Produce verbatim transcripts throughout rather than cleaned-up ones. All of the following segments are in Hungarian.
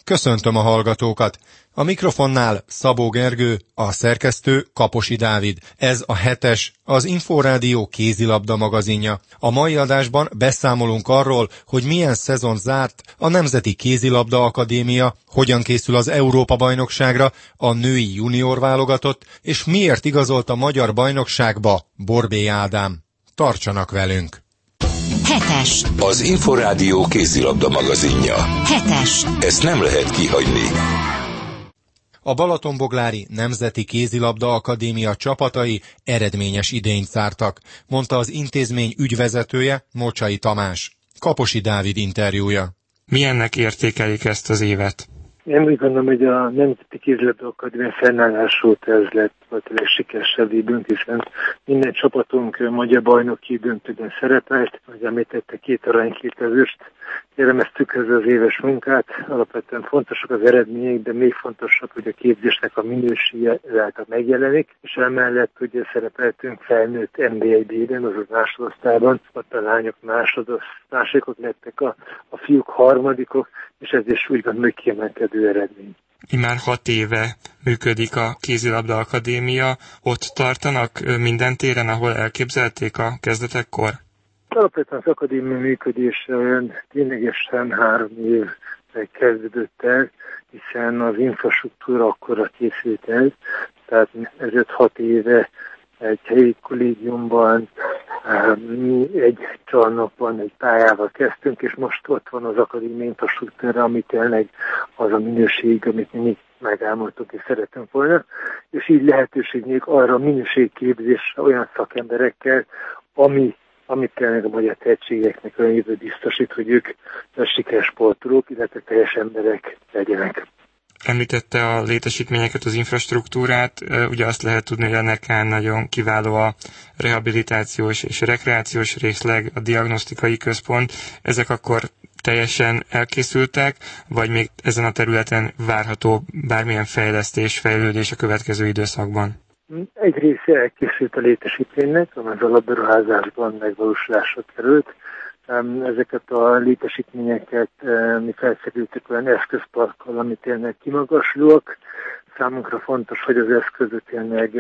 Köszöntöm a hallgatókat! A mikrofonnál Szabó Gergő, a szerkesztő Kaposi Dávid. Ez a hetes, az Inforádió kézilabda magazinja. A mai adásban beszámolunk arról, hogy milyen szezon zárt a Nemzeti Kézilabda Akadémia, hogyan készül az Európa-bajnokságra a női junior válogatott, és miért igazolt a magyar bajnokságba Borbély Ádám. Tartsanak velünk! Hetes. Az Inforádió kézilabda magazinja. Hetes. Ezt nem lehet kihagyni. A Balatonboglári Nemzeti Kézilabda Akadémia csapatai eredményes idényt zártak, mondta az intézmény ügyvezetője, Mocsai Tamás. Kaposi Dávid interjúja. Milyennek értékelik ezt az évet? Én úgy gondolom, hogy a Nemzeti Kézilabda Akadémia fennállás óta ez lett a legsikeresebb évünk, hiszen minden csapatunk magyar bajnoki döntőben szerepelt, ahogy említette, két arany, két ezüst. Éremeztük ez az éves munkát, alapvetően fontosak az eredmények, de még fontosabb, hogy a képzésnek a minősége ezáltal megjelenik, és emellett ugye szerepeltünk felnőtt en bé egy B-ben, azaz másodosztályban, ott a lányok másodos, másodikok lettek, a, a fiúk harmadikok, és ez is úgy van, hogy kiemelkedő eredmény. Immár hat éve működik a Kézilabda Akadémia. Ott tartanak minden téren, ahol elképzelték a kezdetekkor? Alapvetően az akadémia működése olyan ténylegesen három évre kezdődött el, hiszen az infrastruktúra akkora készült el, tehát ezért hat éve egy helyi kollégiumban, egy csarnokban, egy pályával kezdtünk, és most ott van az akadémia infrastruktúra, ami tényleg az a minőség, amit mi megálmodtuk és szeretünk volna, és így lehetőség még arra a minőségképzésre olyan szakemberekkel, ami amit tényleg a magyar tehetségeknek olyan jövő biztosít, hogy ők sikeres sportolók, illetve teljes emberek legyenek. Említette a létesítményeket, az infrastruktúrát, ugye azt lehet tudni, hogy ennek nagyon kiváló a rehabilitációs és rekreációs részleg, a diagnosztikai központ. Ezek akkor teljesen elkészültek, vagy még ezen a területen várható bármilyen fejlesztés, fejlődés a következő időszakban? Egy része elkészült a létesítménynek, amely az alapberuházásban megvalósulásra került. Ezeket a létesítményeket mi felszerültük olyan eszközparkkal, ami tényleg kimagaslóak. Számunkra fontos, hogy az eszközöt tényleg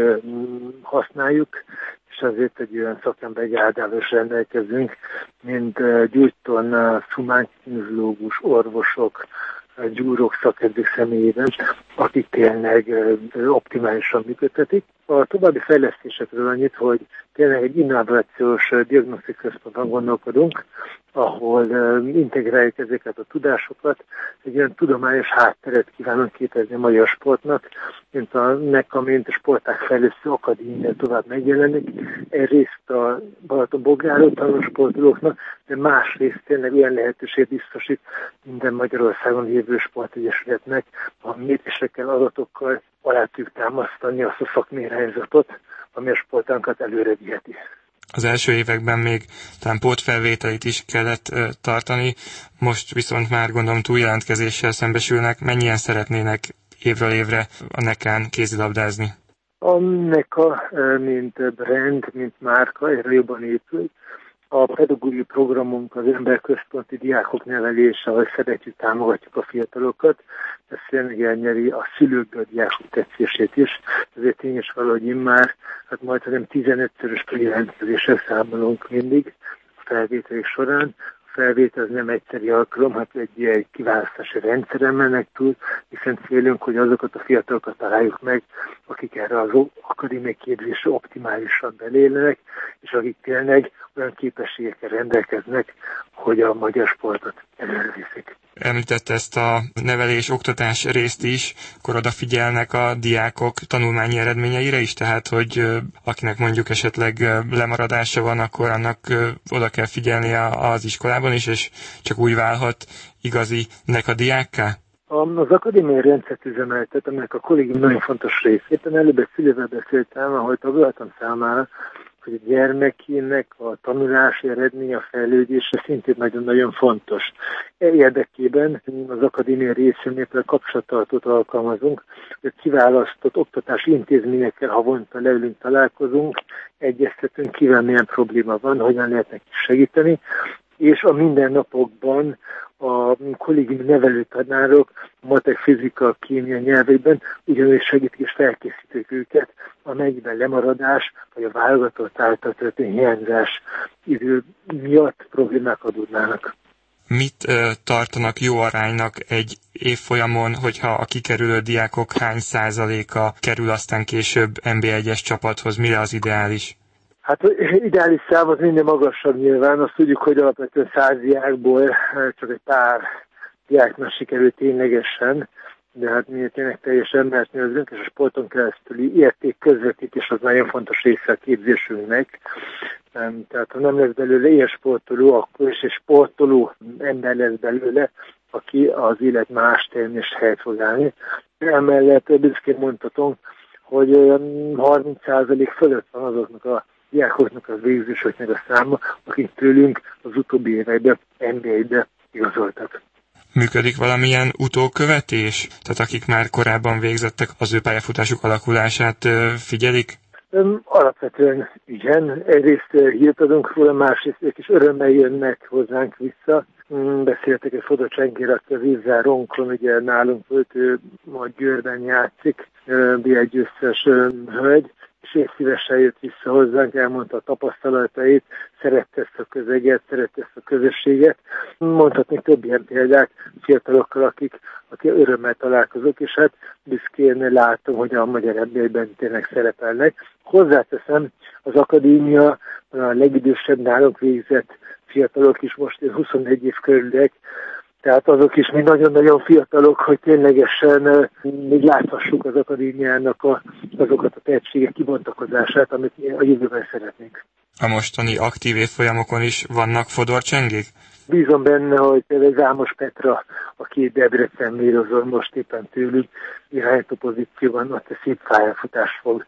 használjuk, és azért egy olyan szakember Ádával is rendelkezünk, mint gyógytornás, humánkinezológus, orvosok, gyúrók, szakemberek személyében, akik tényleg optimálisan működtetik. A további fejlesztésekről annyit, hogy tényleg egy innovációs diagnosztikai központban gondolkodunk, ahol integráljuk ezeket a tudásokat, egy olyan tudományos hátteret kívánunk képezni a magyar sportnak, mint a NECA, mint a Sportág Fejlesztő Akadémia tovább megjelenik. Egyrészt a Balatonbogláron tanuló sportolóknak, de másrészt tényleg olyan lehetőség biztosít minden Magyarországon lévő sportegyesületnek, a mérésekkel, adatokkal alá tudjuk támasztani azt a szakmérányzatot, ami a sportánkat előre viheti. Az első években még talán pótfelvételit is kellett uh, tartani, most viszont már gondolom túljelentkezéssel szembesülnek. Mennyien szeretnének évről évre a nekán kézilabdázni? A NECA, mint brand, mint márka, erre jobban épül. A pedagógiai programunk az emberközponti diákok nevelése, ahol szeretjük, támogatjuk a fiatalokat. Ez tényleg elnyeri a szülők, a diákok tetszését is. Ezért tény is valahogy immár, hát majd hanem tizenötszörös jelentkezéssel számolunk mindig a felvételek során. A felvétel az nem egyszeri alkalom, hát egy, egy kiválasztási rendszeren mennek túl, hiszen célunk, hogy azokat a fiatalokat találjuk meg, akik erre az akadémiai képzésre optimálisan belélnek, és akik tényleg olyan képességekkel rendelkeznek, hogy a magyar sportot előre viszik. Említette ezt a nevelés-oktatás részt is, akkor odafigyelnek a diákok tanulmányi eredményeire is, tehát hogy akinek mondjuk esetleg lemaradása van, akkor annak oda kell figyelnie az iskolában is, és csak úgy válhat igazi NECA diákká? Az akadémiai rendszert üzemeltet, aminek a kollégium nagyon fontos részét. Előbb egy szülővel beszéltem, ahogy tagoltam számára, hogy a gyermekének a tanulási eredmény, a fejlődése szintén nagyon-nagyon fontos. E érdekében az akadémia részénél kapcsolattartót alkalmazunk, hogy kiválasztott oktatási intézményekkel havonta leülünk, találkozunk, egyeztetünk, kivel milyen probléma van, hogyan lehet neki segíteni. és a mindennapokban a kollégiumi nevelőtanárok matek, fizika, kémia nyelvében ugyanúgy segítik és felkészítik őket, amennyiben lemaradás vagy a válogatott által történő hiányzás idő miatt problémák adódnának. Mit ö, tartanak jó aránynak egy évfolyamon, hogyha a kikerülő diákok hány százaléka kerül aztán később en bé egyes csapathoz? Mire az ideális? Hát ideális szám az minden magasabb nyilván. Azt tudjuk, hogy alapvetően száz diákból csak egy pár diáknak sikerült ténylegesen, de hát mi tényleg teljes embert nézünk, és a sporton keresztüli érték közvetítés az nagyon fontos része a képzésünknek. Tehát ha nem lesz belőle ilyen sportoló, akkor is egy sportoló ember lesz belőle, aki az élet más terén és helyet fog állni. Emellett büszkén mondhatom, hogy harminc százalék fölött van azoknak a diákoknak, az végzősöknek a száma, akik tőlünk az utóbbi években en bé egybe igazoltak. Működik valamilyen utókövetés? Tehát akik már korábban végzettek, az ő pályafutásuk alakulását figyelik? Alapvetően igen. Egyrészt hírt adunk róla, másrészt ők is örömmel jönnek hozzánk vissza. Beszéltek egy Fodor Csengér, aki az Ivzáronkon, ugye nálunk volt, ő a Győrben játszik, bé egy győztes hölgy, és ő szívesen jött vissza hozzánk, elmondta a tapasztalatait, szerette ezt a közeget, szerette ezt a közösséget. Mondhatnék több ilyen példát fiatalokkal, akik, akik örömmel találkozok, és hát büszkén látom, hogy a magyar en bé egyben tényleg szerepelnek. Hozzáteszem, az akadémia a legidősebb nálunk végzett fiatalok is most huszonegy év körülök, tehát azok is még nagyon-nagyon fiatalok, hogy ténylegesen még láthassuk az akadémiának a, azokat a tehetségek kibontakozását, amit a jövőben szeretnénk. A mostani aktív évfolyamokon is vannak Fodor Csengék? Bízom benne, hogy például Zámos Petra, aki Debrecen mérozol most éppen tőlük, irányító pozícióban ott a szép pályafutás fog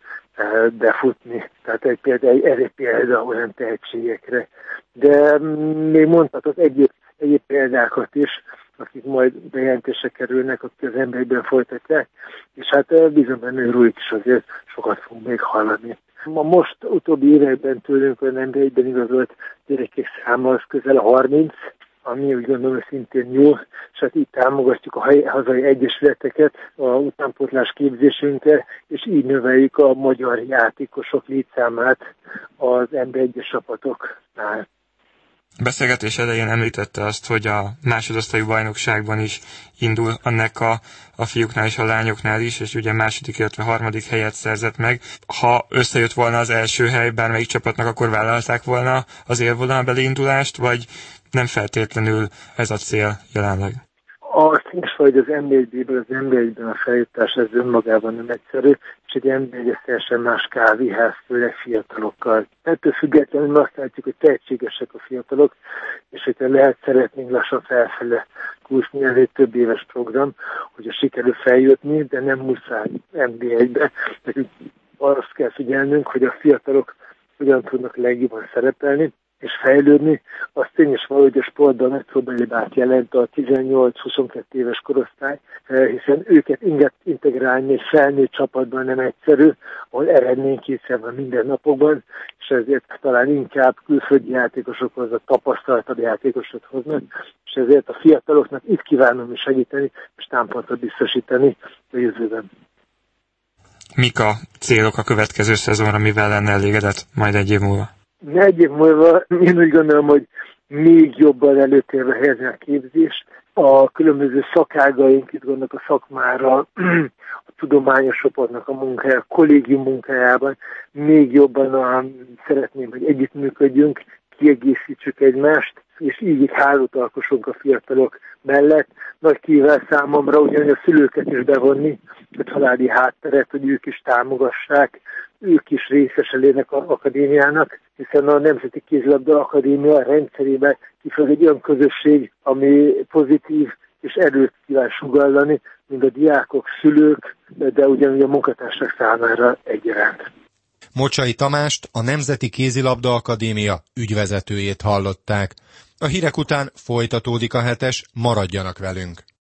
befutni. Tehát egy például egy példa olyan tehetségekre. De még mondhatok egyéb, egyéb példákat is, akik majd bejelentésre kerülnek, akik az en bé egyben folytatják, és hát bízom benne, hogy róluk is azért sokat fogunk még hallani. A most utóbbi években tőlünk olyan en bé egyben igazolt gyerekek száma az közel harminc, ami úgy gondolom, hogy szintén jó, és hát így támogatjuk a hazai egyesületeket a utánpótlás képzésünkkel, és így növeljük a magyar játékosok létszámát az en bé egyes csapatoknál. Beszélgetés elején említette azt, hogy a másodosztályú bajnokságban is indul annak a, a fiúknál és a lányoknál is, és ugye második, illetve harmadik helyet szerzett meg. Ha összejött volna az első hely bármelyik csapatnak, akkor vállalták volna az élvonalbeli indulást, vagy nem feltétlenül ez a cél jelenleg? Azt is, hogy az en bé egyből az en bé egyben a feljutás ez önmagában nem egyszerű, és egy en bé egy teljesen más kávéház, főleg fiatalokkal. Ettől függetlenül azt látjuk, hogy tehetségesek a fiatalok, és hogyha lehet, szeretnénk lassan felfele kúszni, ez egy több éves program, hogyha sikerül feljutni, de nem muszáj en bé egybe. Nekünk azt kell figyelnünk, hogy a fiatalok hogyan tudnak legjobban szerepelni, és fejlődni, az tény is valahogy a sportban nagy problémát jelent a tizennyolc-huszonkettő éves korosztály, hiszen őket integrálni egy felnőtt csapatban nem egyszerű, ahol eredménykészen van mindennapokban, és ezért talán inkább külföldi játékosokhoz, a tapasztaltabb játékosot hoznak, és ezért a fiataloknak itt kívánom segíteni, és támpontot biztosítani a jövőben. Mik a célok a következő szezonra, mivel lenne elégedett majd egy év múlva? Egy év múlva én úgy gondolom, hogy még jobban előtérbe helyezni a képzést. A különböző szakágaink, itt gondolok a szakmára, a tudományos csoportnak a munkája, a kollégium munkájában még jobban a, szeretném, hogy együttműködjünk, kiegészítsük egymást, és így hálót alkossunk a fiatalok mellett. Nagy kíván számomra ugyanis a szülőket is bevonni, a családi hátteret, hogy ők is támogassák, ők is részese lennek az akadémiának, hiszen a Nemzeti Kézilabda Akadémia rendszerében kifejez egy olyan közösség, ami pozitív és erőt kíván sugallani, mind a diákok, szülők, de ugyanúgy a munkatársak számára egyaránt. Mocsai Tamást, a Nemzeti Kézilabda Akadémia ügyvezetőjét hallották. A hírek után folytatódik a hetes, maradjanak velünk!